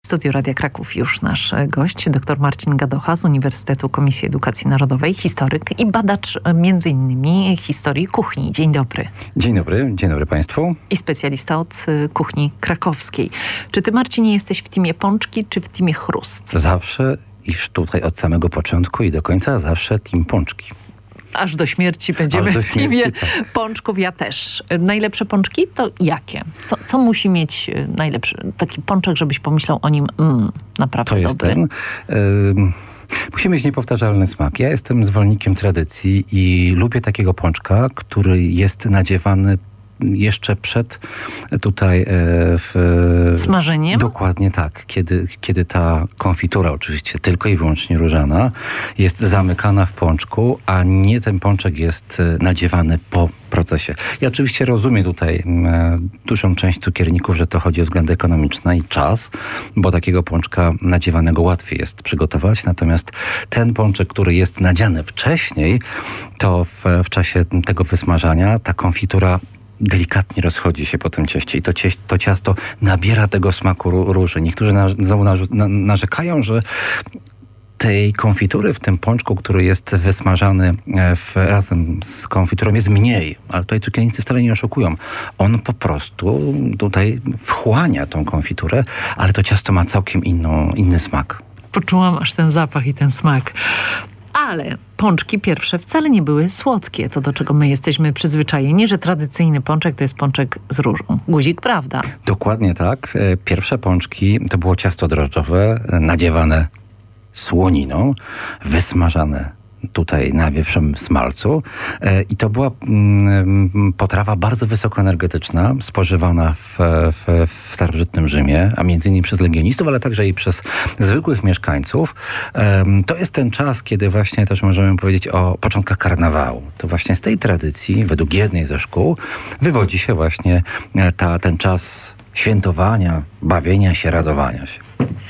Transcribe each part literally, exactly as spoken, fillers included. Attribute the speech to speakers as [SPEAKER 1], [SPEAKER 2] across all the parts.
[SPEAKER 1] studiu Radia Kraków już nasz gość, dr Marcin Gadocha z Uniwersytetu Komisji Edukacji Narodowej, historyk i badacz między innymi historii kuchni. Dzień dobry.
[SPEAKER 2] Dzień dobry, dzień dobry Państwu.
[SPEAKER 1] I specjalista od kuchni krakowskiej. Czy ty, Marcinie, jesteś w teamie pączki, czy w teamie chrust?
[SPEAKER 2] Zawsze i tutaj od samego początku i do końca zawsze team pączki.
[SPEAKER 1] Aż do śmierci będziemy
[SPEAKER 2] do
[SPEAKER 1] w teamie
[SPEAKER 2] śmierci, tak.
[SPEAKER 1] pączków. Ja też. Najlepsze pączki to jakie? Co, co musi mieć najlepszy taki pączek, żebyś pomyślał o nim, mm, naprawdę
[SPEAKER 2] to jest
[SPEAKER 1] dobry?
[SPEAKER 2] ten... Yy... Musi mieć niepowtarzalny smak. Ja jestem zwolennikiem tradycji i lubię takiego pączka, który jest nadziewany jeszcze przed tutaj... E, w,
[SPEAKER 1] smażeniem?
[SPEAKER 2] Dokładnie tak. Kiedy, kiedy ta konfitura, oczywiście tylko i wyłącznie różana, jest zamykana w pączku, a nie ten pączek jest nadziewany po procesie. Ja oczywiście rozumiem tutaj e, dużą część cukierników, że to chodzi o względy ekonomiczne i czas, bo takiego pączka nadziewanego łatwiej jest przygotować. Natomiast ten pączek, który jest nadziany wcześniej, to w, w czasie tego wysmażania ta konfitura delikatnie rozchodzi się po tym cieście i to, cieś, to ciasto nabiera tego smaku róży. Niektórzy na, na, narzekają, że tej konfitury w tym pączku, który jest wysmażany w, razem z konfiturą, jest mniej. Ale tutaj cukiernicy wcale nie oszukują. On po prostu tutaj wchłania tą konfiturę, ale to ciasto ma całkiem inną, inny smak.
[SPEAKER 1] Poczułam aż ten zapach i ten smak. Ale pączki pierwsze wcale nie były słodkie. To, do czego my jesteśmy przyzwyczajeni, że tradycyjny pączek to jest pączek z różą. Guzik, prawda?
[SPEAKER 2] Dokładnie tak. Pierwsze pączki to było ciasto drożdżowe, nadziewane słoniną, wysmażane tutaj na wieprzowym smalcu i to była potrawa bardzo wysokoenergetyczna, spożywana w, w, w starożytnym Rzymie, a między innymi przez legionistów, ale także i przez zwykłych mieszkańców. To jest ten czas, kiedy właśnie też możemy powiedzieć o początkach karnawału. To właśnie z tej tradycji, według jednej ze szkół, wywodzi się właśnie ta, ten czas świętowania, bawienia się, radowania się.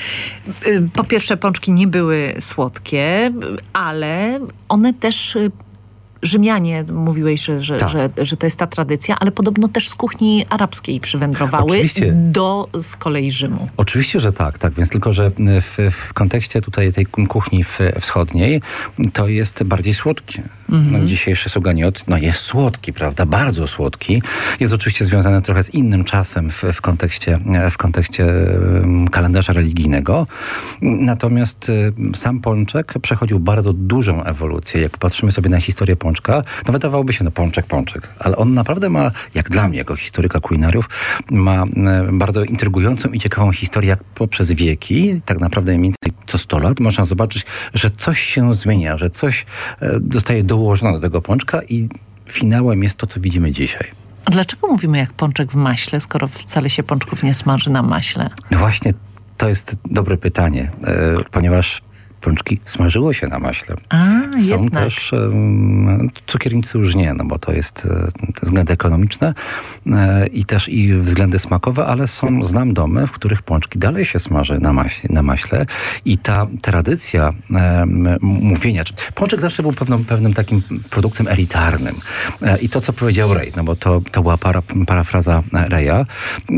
[SPEAKER 1] Po pierwsze, pączki nie były słodkie, ale one też... Rzymianie, mówiłeś, że, że,
[SPEAKER 2] tak.
[SPEAKER 1] że, że to jest ta tradycja, ale podobno też z kuchni arabskiej przywędrowały
[SPEAKER 2] Oczywiście.
[SPEAKER 1] do z kolei Rzymu.
[SPEAKER 2] Oczywiście, że tak, tak. Więc tylko, że w, w kontekście tutaj tej kuchni wschodniej to jest bardziej słodkie. Mm-hmm. No, dzisiejszy suganiot no, jest słodki, prawda? Bardzo słodki. Jest oczywiście związany trochę z innym czasem w, w, kontekście, w kontekście kalendarza religijnego. Natomiast sam pączek przechodził bardzo dużą ewolucję. Jak patrzymy sobie na historię pączka, no wydawałoby się, no pączek, pączek. Ale on naprawdę ma, jak dla mnie, jako historyka kulinariów, ma bardzo intrygującą i ciekawą historię, jak poprzez wieki, tak naprawdę mniej więcej co sto lat, można zobaczyć, że coś się zmienia, że coś zostaje dołożone do tego pączka i finałem jest to, co widzimy dzisiaj.
[SPEAKER 1] A dlaczego mówimy jak pączek w maśle, skoro wcale się pączków nie smaży na maśle?
[SPEAKER 2] No właśnie, to jest dobre pytanie, ponieważ pączki smażyło się na maśle.
[SPEAKER 1] A,
[SPEAKER 2] Są
[SPEAKER 1] jednak.
[SPEAKER 2] też um, cukiernicy już nie, no bo to jest e, względy ekonomiczne e, i też i względy smakowe, ale są, znam domy, w których pączki dalej się smaży na, maś, na maśle i ta tradycja e, mówienia, czy pączek zawsze był pewną, pewnym takim produktem elitarnym. E, I to, co powiedział Rej, no bo to, to była para, parafraza Reja, e,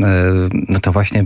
[SPEAKER 2] no to właśnie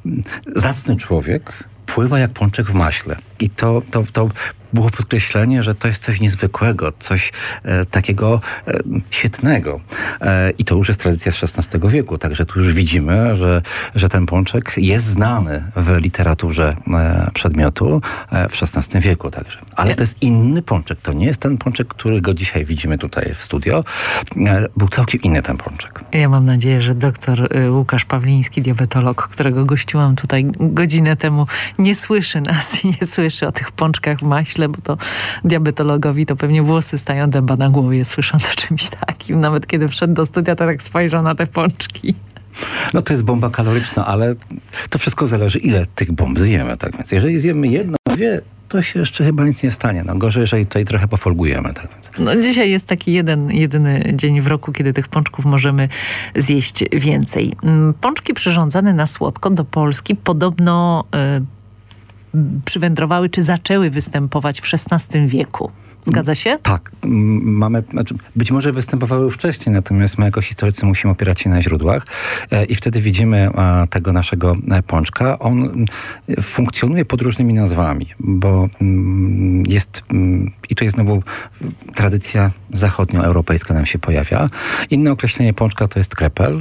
[SPEAKER 2] zacny człowiek pływa jak pączek w maśle. I to, to, to było podkreślenie, że to jest coś niezwykłego, coś e, takiego e, świetnego. E, I to już jest tradycja z szesnastego wieku, także tu już widzimy, że, że ten pączek jest znany w literaturze e, przedmiotu e, w szesnastym wieku także. Ale to jest inny pączek. To nie jest ten pączek, którego dzisiaj widzimy tutaj w studio. E, był całkiem inny ten pączek.
[SPEAKER 1] Ja mam nadzieję, że doktor Łukasz Pawliński, diabetolog, którego gościłam tutaj godzinę temu, nie słyszy nas i nie słyszy o tych pączkach w maśle, bo to diabetologowi to pewnie włosy stają dęba na głowie, słysząc o czymś takim. Nawet kiedy wszedł do studia, to tak spojrzał na te pączki.
[SPEAKER 2] No to jest bomba kaloryczna, ale to wszystko zależy, ile tych bomb zjemy. Tak więc jeżeli zjemy jedno, dwie, to się jeszcze chyba nic nie stanie. No gorzej, jeżeli tutaj trochę pofolgujemy. Tak więc.
[SPEAKER 1] No dzisiaj jest taki jeden, jedyny dzień w roku, kiedy tych pączków możemy zjeść więcej. Pączki przyrządzane na słodko do Polski podobno y, przywędrowały, czy zaczęły występować w szesnastym wieku. Zgadza się?
[SPEAKER 2] Tak. Mamy, znaczy być może występowały wcześniej, natomiast my jako historycy musimy opierać się na źródłach i wtedy widzimy tego naszego pączka. On funkcjonuje pod różnymi nazwami, bo jest, i tu jest znowu tradycja zachodnioeuropejska nam się pojawia. Inne określenie pączka to jest krepel,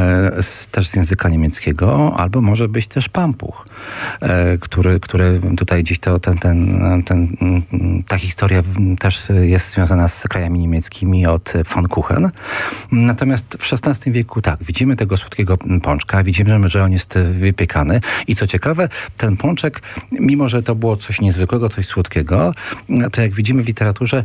[SPEAKER 2] Z, też z języka niemieckiego, albo może być też pampuch, który, który tutaj gdzieś to, ten, ten, ten, ta historia też jest związana z krajami niemieckimi od Pfannkuchen. Natomiast w szesnastym wieku tak, widzimy tego słodkiego pączka, widzimy, że on jest wypiekany i co ciekawe, ten pączek, mimo że to było coś niezwykłego, coś słodkiego, to jak widzimy w literaturze,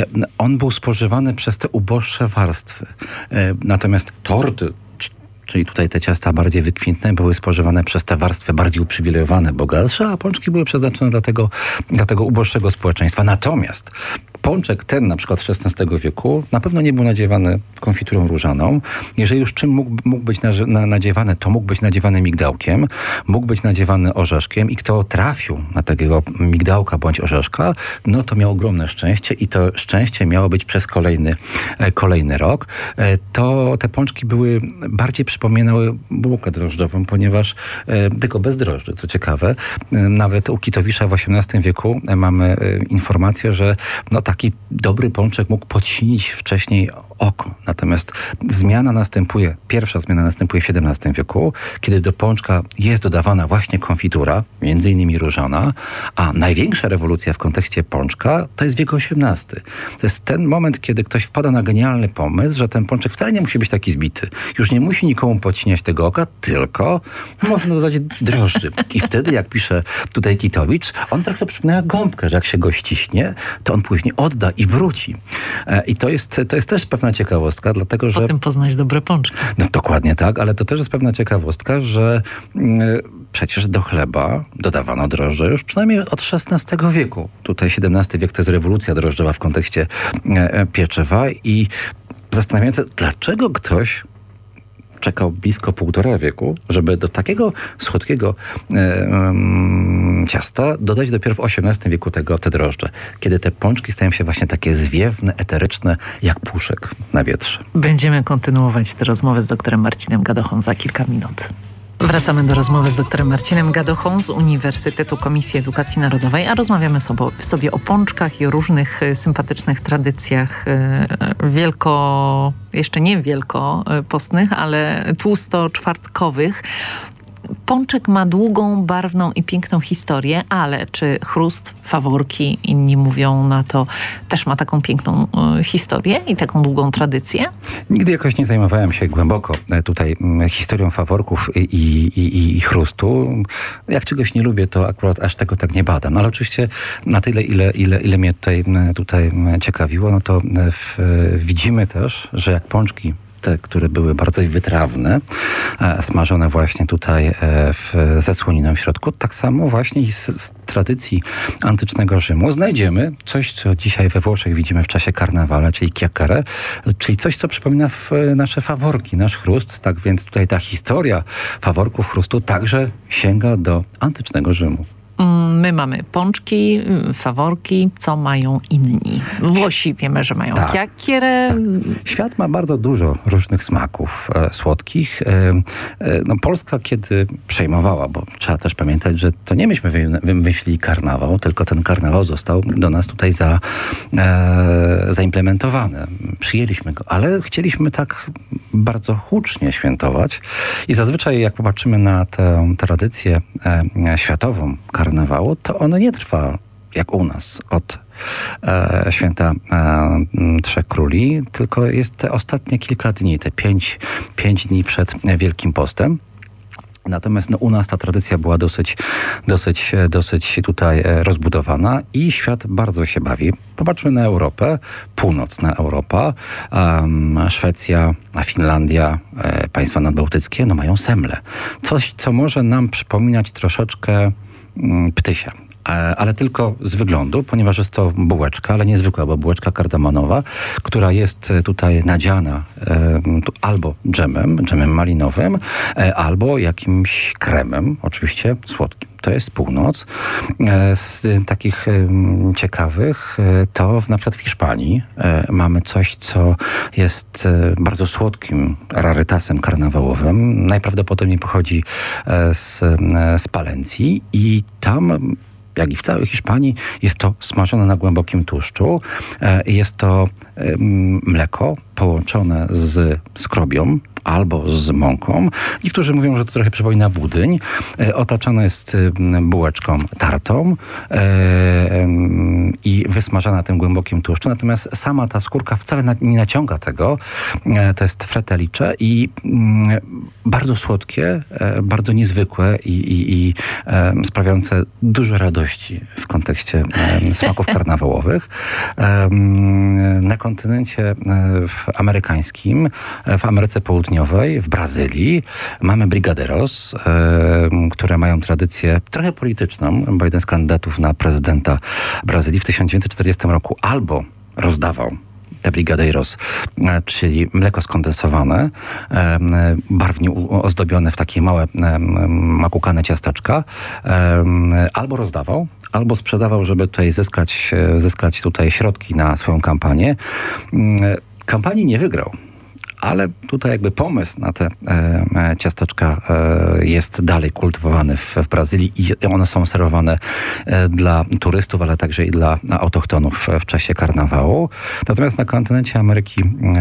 [SPEAKER 2] on był spożywany przez te uboższe warstwy. Natomiast torty, czyli tutaj te ciasta bardziej wykwintne były spożywane przez te warstwy bardziej uprzywilejowane, bogatsze, a pączki były przeznaczone dla tego, dla tego uboższego społeczeństwa. Natomiast pączek ten na przykład z szesnastego wieku na pewno nie był nadziewany konfiturą różaną. Jeżeli już czym mógł, mógł być na, nadziewany, to mógł być nadziewany migdałkiem, mógł być nadziewany orzeszkiem i kto trafił na takiego migdałka bądź orzeszka, no to miał ogromne szczęście i to szczęście miało być przez kolejny, kolejny rok. To te pączki były bardziej przypominały bułkę drożdżową, ponieważ e, tylko bez drożdży, co ciekawe. E, nawet u Kitowisza w osiemnastym wieku e, mamy e, informację, że no, taki dobry pączek mógł podsinić wcześniej oko. Natomiast zmiana następuje, pierwsza zmiana następuje w siedemnastym wieku, kiedy do pączka jest dodawana właśnie konfitura, między innymi różana, a największa rewolucja w kontekście pączka to jest wiek osiemnasty. To jest ten moment, kiedy ktoś wpada na genialny pomysł, że ten pączek wcale nie musi być taki zbity. Już nie musi nikomu podcinać tego oka, tylko można dodać drożdży. I wtedy, jak pisze tutaj Kitowicz, on trochę przypomina gąbkę, że jak się go ściśnie, to on później odda i wróci. I to jest, to jest też pewna ciekawostka, dlatego że...
[SPEAKER 1] Potem poznać dobre pączki.
[SPEAKER 2] No dokładnie tak, ale to też jest pewna ciekawostka, że yy, przecież do chleba dodawano drożdże już przynajmniej od szesnastego wieku. Tutaj siedemnasty wiek to jest rewolucja drożdżowa w kontekście yy, pieczywa i zastanawiające, dlaczego ktoś czekał blisko półtora wieku, żeby do takiego słodkiego e, e, ciasta dodać dopiero w osiemnastym wieku tego, te drożdże. Kiedy te pączki stają się właśnie takie zwiewne, eteryczne, jak puszek na wietrze.
[SPEAKER 1] Będziemy kontynuować tę rozmowę z doktorem Marcinem Gadochą za kilka minut. Wracamy do rozmowy z doktorem Marcinem Gadochą z Uniwersytetu Komisji Edukacji Narodowej, a rozmawiamy sobie, sobie o pączkach i o różnych sympatycznych tradycjach wielko, jeszcze nie wielkopostnych, ale tłusto-czwartkowych. Pączek ma długą, barwną i piękną historię, ale czy chrust, faworki, inni mówią na to, też ma taką piękną y, historię i taką długą tradycję?
[SPEAKER 2] Nigdy jakoś nie zajmowałem się głęboko tutaj historią faworków i, i, i chrustu. Jak czegoś nie lubię, to akurat aż tego tak nie badam. Ale oczywiście na tyle, ile, ile, ile mnie tutaj, tutaj ciekawiło, no to w, widzimy też, że jak pączki te, które były bardzo wytrawne, e, smażone właśnie tutaj e, w, ze słoniną w środku. Tak samo właśnie i z, z tradycji antycznego Rzymu znajdziemy coś, co dzisiaj we Włoszech widzimy w czasie karnawale, czyli chiacchiere, czyli coś, co przypomina w, nasze faworki, nasz chrust. Tak więc tutaj ta historia faworków chrustu także sięga do antycznego Rzymu.
[SPEAKER 1] My mamy pączki, faworki, co mają inni. Włosi wiemy, że mają
[SPEAKER 2] tak,
[SPEAKER 1] chiacchiere.
[SPEAKER 2] Tak. Świat ma bardzo dużo różnych smaków e, słodkich. E, e, no Polska, kiedy przejmowała, bo trzeba też pamiętać, że to nie myśmy wymyślili karnawał, tylko ten karnawał został do nas tutaj za, e, zaimplementowany. Przyjęliśmy go, ale chcieliśmy tak bardzo hucznie świętować i zazwyczaj jak popatrzymy na tę tradycję e, światową karnawału, to ono nie trwa jak u nas od e, święta e, Trzech Króli, tylko jest te ostatnie kilka dni, te pięć, pięć dni przed Wielkim Postem. Natomiast no, u nas ta tradycja była dosyć, dosyć, dosyć tutaj rozbudowana i świat bardzo się bawi. Popatrzmy na Europę, północna Europa, um, Szwecja, Finlandia, e, państwa nadbałtyckie, no mają semle. Coś, co może nam przypominać troszeczkę mm, ptysia. Ale tylko z wyglądu, ponieważ jest to bułeczka, ale niezwykła, bo bułeczka kardamonowa, która jest tutaj nadziana e, albo dżemem, dżemem malinowym, e, albo jakimś kremem, oczywiście słodkim. to jest północ. Z takich ciekawych to na przykład w Hiszpanii mamy coś, co jest bardzo słodkim rarytasem karnawałowym. Najprawdopodobniej pochodzi z, z Palencji i tam, jak i w całej Hiszpanii, jest to smażone na głębokim tłuszczu. Jest to mleko połączone z skrobią albo z mąką. Niektórzy mówią, że to trochę przypomina budyń. E, otaczane jest bułeczką tartą e, e, i wysmażana tym głębokim tłuszczu. Natomiast sama ta skórka wcale na, nie naciąga tego. E, to jest fretelicze i mm, bardzo słodkie, e, bardzo niezwykłe i, i, i e, sprawiające dużo radości w kontekście e, smaków karnawałowych. E, na kontynencie e, w amerykańskim, e, w Ameryce Południowej, w Brazylii mamy brigadeiros, e, które mają tradycję trochę polityczną, bo jeden z kandydatów na prezydenta Brazylii w tysiąc dziewięćset czterdziestym roku albo rozdawał te brigadeiros, e, czyli mleko skondensowane, e, barwnie ozdobione w takie małe e, makukane ciasteczka, e, albo rozdawał, albo sprzedawał, żeby tutaj zyskać, zyskać tutaj środki na swoją kampanię. E, kampanii nie wygrał. Ale tutaj jakby pomysł na te e, ciasteczka e, jest dalej kultywowany w, w Brazylii i one są serwowane e, dla turystów, ale także i dla autochtonów w, w czasie karnawału. Natomiast na kontynencie Ameryki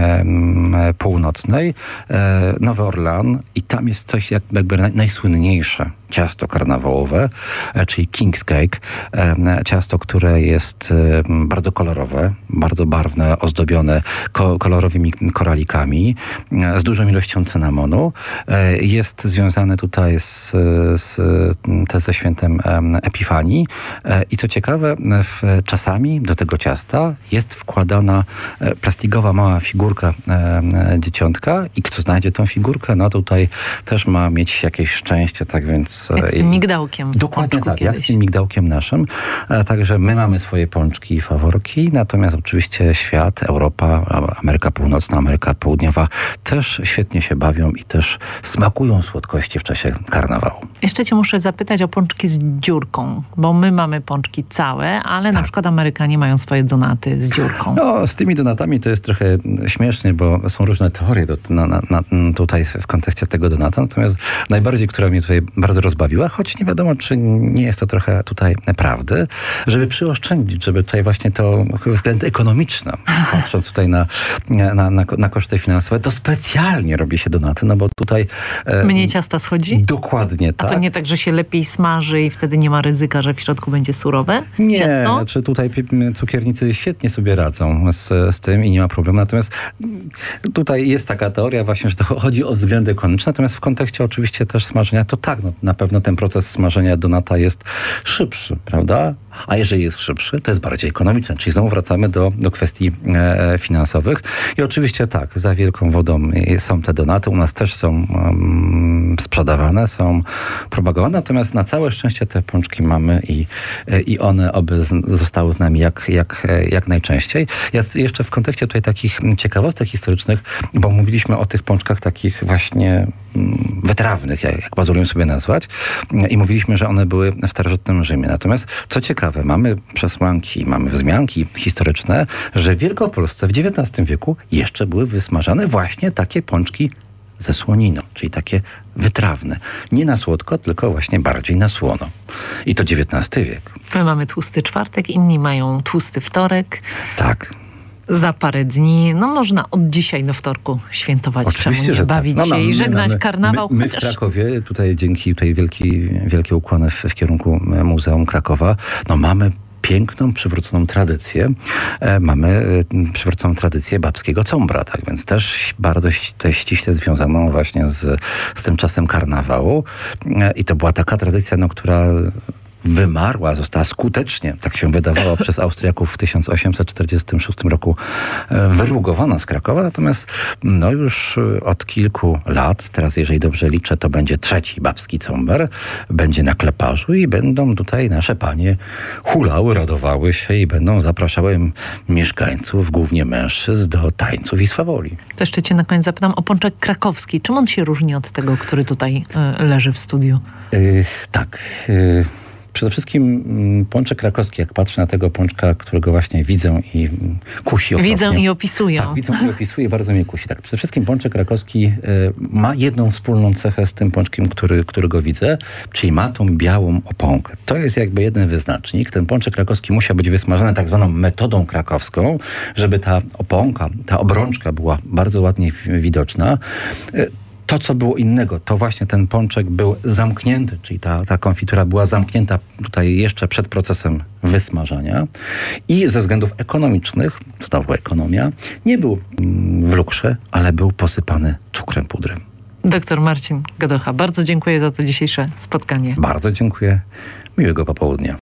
[SPEAKER 2] e, Północnej e, Nowy Orlean i tam jest coś jak, jakby naj, najsłynniejsze ciasto karnawałowe, czyli King's Cake. Ciasto, które jest bardzo kolorowe, bardzo barwne, ozdobione kolorowymi koralikami, z dużą ilością cynamonu. Jest związane tutaj z, z, z, ze świętem Epifanii. I co ciekawe, w, czasami do tego ciasta jest wkładana plastikowa mała figurka dzieciątka i kto znajdzie tą figurkę, no tutaj też ma mieć jakieś szczęście, tak więc
[SPEAKER 1] jak z tym migdałkiem.
[SPEAKER 2] Dokładnie tak,
[SPEAKER 1] kiedyś.
[SPEAKER 2] jak z tym migdałkiem naszym. Także my mamy swoje pączki i faworki, natomiast oczywiście świat, Europa, Ameryka Północna, Ameryka Południowa też świetnie się bawią i też smakują słodkości w czasie karnawału.
[SPEAKER 1] Jeszcze cię muszę zapytać o pączki z dziurką, bo my mamy pączki całe, ale tak. Na przykład Amerykanie mają swoje donaty z dziurką.
[SPEAKER 2] No, z tymi donatami to jest trochę śmiesznie, bo są różne teorie do, na, na, na, tutaj w kontekście tego donata, natomiast najbardziej, która mnie tutaj bardzo rozbawiła, choć nie wiadomo, czy nie jest to trochę tutaj prawdy, żeby przyoszczędzić, żeby tutaj właśnie to względy ekonomiczne, patrząc tutaj na, na, na, na koszty finansowe, to specjalnie robi się donaty, no bo tutaj... E,
[SPEAKER 1] Mniej ciasta schodzi?
[SPEAKER 2] Dokładnie tak.
[SPEAKER 1] A to nie tak, że się lepiej smaży i wtedy nie ma ryzyka, że w środku będzie surowe
[SPEAKER 2] nie,
[SPEAKER 1] ciasto?
[SPEAKER 2] Nie, znaczy tutaj cukiernicy świetnie sobie radzą z, z tym i nie ma problemu. Natomiast tutaj jest taka teoria właśnie, że to chodzi o względy ekonomiczne, natomiast w kontekście oczywiście też smażenia, to tak, no, na pewno ten proces smażenia donata jest szybszy, prawda? A jeżeli jest szybszy, to jest bardziej ekonomiczny. Czyli znowu wracamy do, do kwestii e, finansowych. I oczywiście tak, za wielką wodą są te donaty. U nas też są um, sprzedawane, są propagowane. Natomiast na całe szczęście te pączki mamy i, i one oby z, zostały z nami jak, jak, jak najczęściej. Ja jeszcze w kontekście tutaj takich ciekawostek historycznych, bo mówiliśmy o tych pączkach takich właśnie wytrawnych, jak, jak pozwolimy sobie nazwać. I mówiliśmy, że one były w starożytnym Rzymie. Natomiast co ciekawe, mamy przesłanki, mamy wzmianki historyczne, że w Wielkopolsce w dziewiętnastym wieku jeszcze były wysmażane właśnie takie pączki ze słoniną, czyli takie wytrawne. Nie na słodko, tylko właśnie bardziej na słono. I to dziewiętnasty wiek.
[SPEAKER 1] My mamy tłusty czwartek, inni mają tłusty wtorek.
[SPEAKER 2] Tak.
[SPEAKER 1] Za parę dni, no można od dzisiaj do wtorku świętować,
[SPEAKER 2] oczywiście,
[SPEAKER 1] czemu nie
[SPEAKER 2] że
[SPEAKER 1] bawić
[SPEAKER 2] tak. no,
[SPEAKER 1] się
[SPEAKER 2] no,
[SPEAKER 1] i żegnać
[SPEAKER 2] my,
[SPEAKER 1] karnawał.
[SPEAKER 2] My, my
[SPEAKER 1] chociaż...
[SPEAKER 2] w Krakowie, tutaj dzięki tutaj wielki, wielkie ukłony w, w kierunku Muzeum Krakowa, no mamy piękną, przywróconą tradycję. E, mamy e, przywróconą tradycję babskiego combra, tak więc też bardzo tutaj ściśle związaną właśnie z, z tym czasem karnawału. E, I to była taka tradycja, no, która wymarła, została skutecznie, tak się wydawało, przez Austriaków w tysiąc osiemset czterdziestym szóstym roku wyrugowana z Krakowa. Natomiast no już od kilku lat, teraz jeżeli dobrze liczę, to będzie trzeci babski comber, będzie na Kleparzu i będą tutaj nasze panie hulały, radowały się i będą zapraszały mieszkańców, głównie mężczyzn, do tańców i swawoli.
[SPEAKER 1] To jeszcze cię na koniec zapytam o pączek krakowski. Czym on się różni od tego, który tutaj y, leży w studiu?
[SPEAKER 2] Yy, tak. Yy. Przede wszystkim pączek krakowski, jak patrzę na tego pączka, którego właśnie widzę i kusi okropnie.
[SPEAKER 1] Widzę i opisuję.
[SPEAKER 2] Tak, widzę i opisuję, bardzo mnie kusi. Tak, przede wszystkim pączek krakowski y, ma jedną wspólną cechę z tym pączkiem, który, którego widzę, czyli ma tą białą oponkę. To jest jakby jeden wyznacznik. Ten pączek krakowski musiał być wysmażony tak zwaną metodą krakowską, żeby ta oponka, ta obrączka była bardzo ładnie widoczna. Y, To, co było innego, to właśnie ten pączek był zamknięty, czyli ta, ta konfitura była zamknięta tutaj jeszcze przed procesem wysmażania i ze względów ekonomicznych, znowu ekonomia, nie był w lukrze, ale był posypany cukrem pudrem.
[SPEAKER 1] Doktor Marcin Gadocha, bardzo dziękuję za to dzisiejsze spotkanie.
[SPEAKER 2] Bardzo dziękuję. Miłego popołudnia.